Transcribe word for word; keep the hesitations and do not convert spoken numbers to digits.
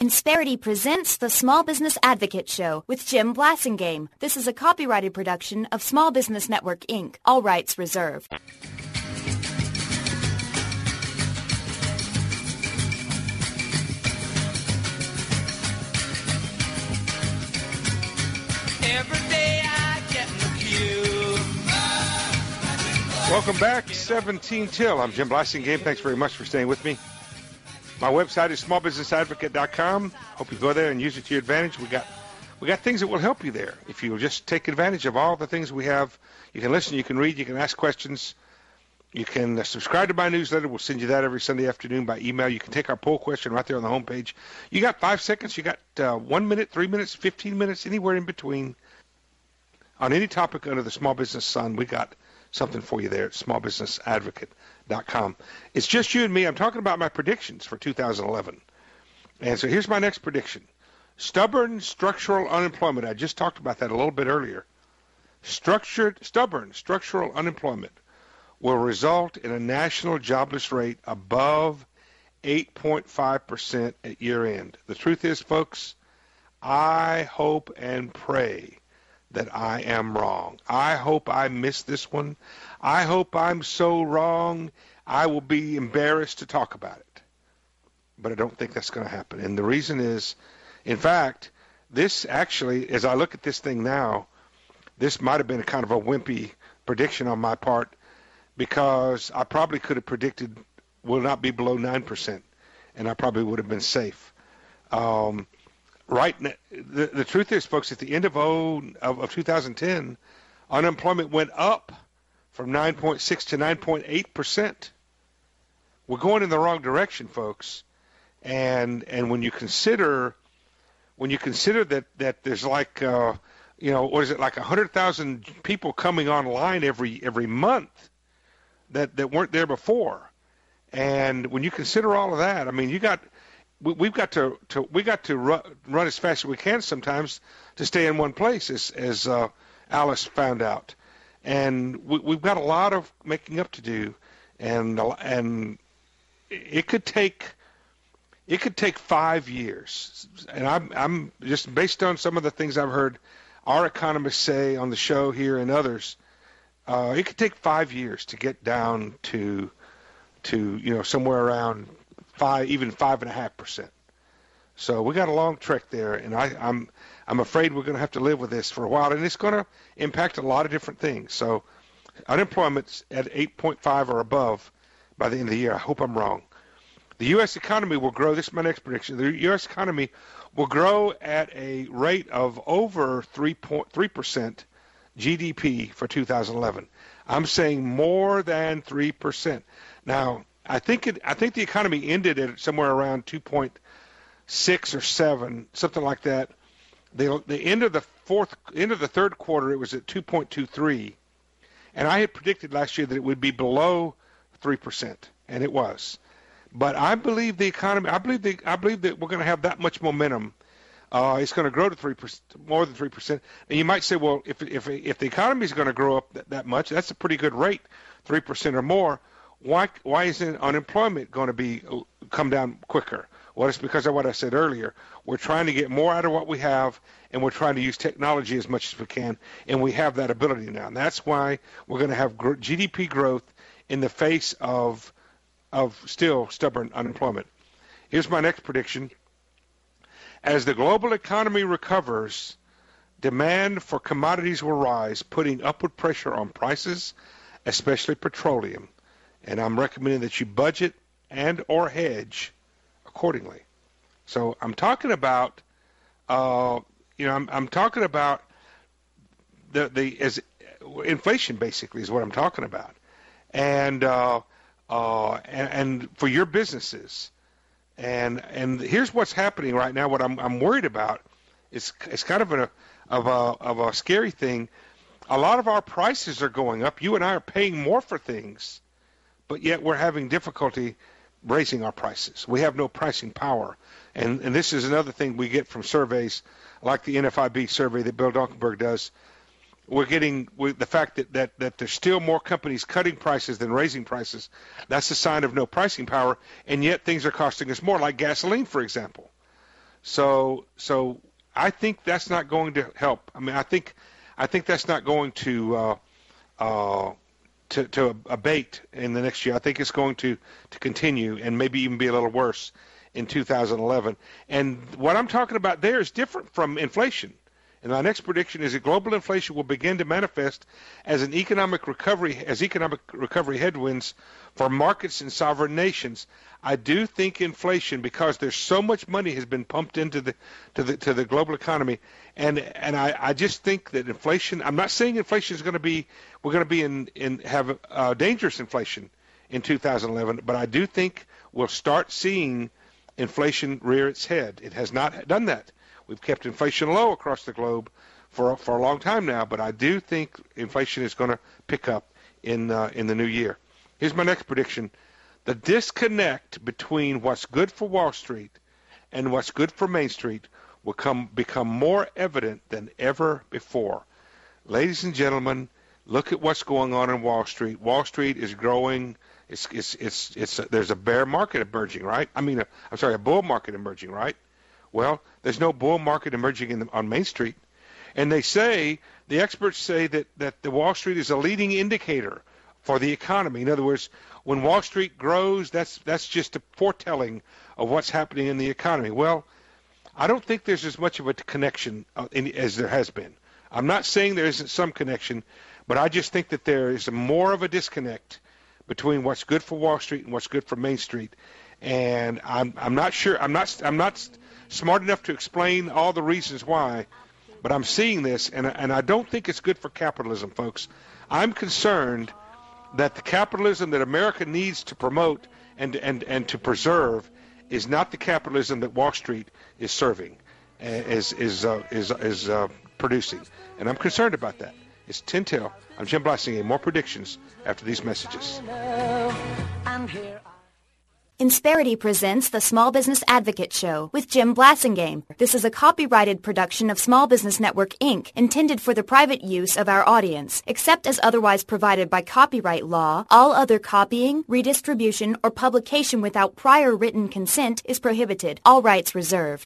Insperity presents the Small Business Advocate Show with Jim Blasingame. This is a copyrighted production of Small Business Network, Incorporated. All rights reserved. Every day I get in the queue. Welcome back, seventeen till. I'm Jim Blasingame. Thanks very much for staying with me. My website is small business advocate dot com. Hope you go there and use it to your advantage. We got we got things that will help you there. If you just take advantage of all the things we have, you can listen, you can read, you can ask questions. You can uh, subscribe to my newsletter. We'll send you that every Sunday afternoon by email. You can take our poll question right there on the homepage. You got five seconds. You got uh, one minute, three minutes, fifteen minutes, anywhere in between. On any topic under the small business sun, we got something for you there at small business advocate dot com. It's just you and me. I'm talking about my predictions for two thousand eleven. And so here's my next prediction. Stubborn structural unemployment. I just talked about that a little bit earlier. Structured, stubborn structural unemployment will result in a national jobless rate above eight point five percent at year end. The truth is, folks, I hope and pray that I am wrong. I hope I missed this one. I hope I'm so wrong I will be embarrassed to talk about it. But I don't think that's going to happen. And the reason is, in fact, this actually, as I look at this thing now, this might have been a kind of a wimpy prediction on my part, because I probably could have predicted will not be below nine percent, and I probably would have been safe. Um, right. The, the truth is, folks, at the end of, oh, of, of two thousand ten, unemployment went up from nine point six to nine point eight percent. We're going in the wrong direction, folks. And and when you consider when you consider that, that there's like uh, you know, what is it, like one hundred thousand people coming online every every month that, that weren't there before. And when you consider all of that, I mean, you got we, we've got to, to we got to run, run as fast as we can sometimes to stay in one place, as as uh, Alice found out. And we, we've got a lot of making up to do, and and it could take it could take five years. And I'm I'm just based on some of the things I've heard our economists say on the show here and others. Uh, it could take five years to get down to to you know somewhere around five, even five and a half percent. So we got a long trek there, and I, I'm I'm afraid we're going to have to live with this for a while, and it's going to impact a lot of different things. So unemployment's at eight point five or above by the end of the year. I hope I'm wrong. The U S economy will grow. This is my next prediction. The U S economy will grow at a rate of over three point three percent G D P for two thousand eleven. I'm saying more than three percent. Now, I think it. I think the economy ended at somewhere around two point six or seven, something like that. The the end of the fourth, end of the third quarter, it was at two point two three, and I had predicted last year that it would be below three percent, and it was. But I believe the economy. I believe the. I believe that we're going to have that much momentum. Uh, it's going to grow to three percent, more than three percent. And you might say, well, if if if the economy is going to grow up that, that much, that's a pretty good rate, three percent or more. Why why isn't unemployment going to be come down quicker? Well, it's because of what I said earlier. We're trying to get more out of what we have, and we're trying to use technology as much as we can, and we have that ability now. And that's why we're going to have G D P growth in the face of of still stubborn unemployment. Here's my next prediction. As the global economy recovers, demand for commodities will rise, putting upward pressure on prices, especially petroleum. And I'm recommending that you budget and or hedge accordingly. So I'm talking about, uh, you know, I'm, I'm talking about the the as inflation basically is what I'm talking about, and uh, uh, and, and for your businesses, and and here's what's happening right now. What I'm I'm worried about is it's kind of a of a of a scary thing. A lot of our prices are going up. You and I are paying more for things, but yet we're having difficulty raising our prices. We have no pricing power. And and this is another thing we get from surveys like the N F I B survey that Bill Dunkelberg does. We're getting with the fact that, that, that there's still more companies cutting prices than raising prices. That's a sign of no pricing power, and yet things are costing us more, like gasoline, for example. So so I think that's not going to help. I mean, I think I think that's not going to uh, uh, to, to abate in the next year. I think it's going to, to continue and maybe even be a little worse in two thousand eleven. And what I'm talking about there is different from inflation. And my next prediction is that global inflation will begin to manifest as an economic recovery, as economic recovery headwinds for markets and sovereign nations. I do think inflation, because there's so much money has been pumped into the to the to the global economy, and and I, I just think that inflation. I'm not saying inflation is going to be we're going to be in in have uh, dangerous inflation in two thousand eleven, but I do think we'll start seeing inflation rear its head. It has not done that. We've kept inflation low across the globe for for a long time now, but I do think inflation is going to pick up in uh, in the new year. Here's my next prediction. The disconnect between what's good for Wall Street and what's good for Main Street will come become more evident than ever before. Ladies and gentlemen, look at what's going on in Wall Street. Wall Street is growing. It's it's it's it's a, there's a bear market emerging, right? I mean, a, I'm sorry, a bull market emerging, right? Well, there's no bull market emerging in the, on Main Street. And they say, the experts say that, that the Wall Street is a leading indicator for the economy. In other words, when Wall Street grows, that's that's just a foretelling of what's happening in the economy. Well, I don't think there's as much of a connection uh, in, as there has been. I'm not saying there isn't some connection, but I just think that there is more of a disconnect between what's good for Wall Street and what's good for Main Street. And I'm I'm not sure I'm not I'm not smart enough to explain all the reasons why, but I'm seeing this, and and I don't think it's good for capitalism, folks. I'm concerned that the capitalism that America needs to promote and and and to preserve is not the capitalism that Wall Street is serving, is is uh, is is uh, producing, and I'm concerned about that. It's ten till. I'm Jim Blasingame. More predictions after these messages. Insperity presents the Small Business Advocate Show with Jim Blasingame. This is a copyrighted production of Small Business Network, Incorporated, intended for the private use of our audience. Except as otherwise provided by copyright law, all other copying, redistribution, or publication without prior written consent is prohibited. All rights reserved.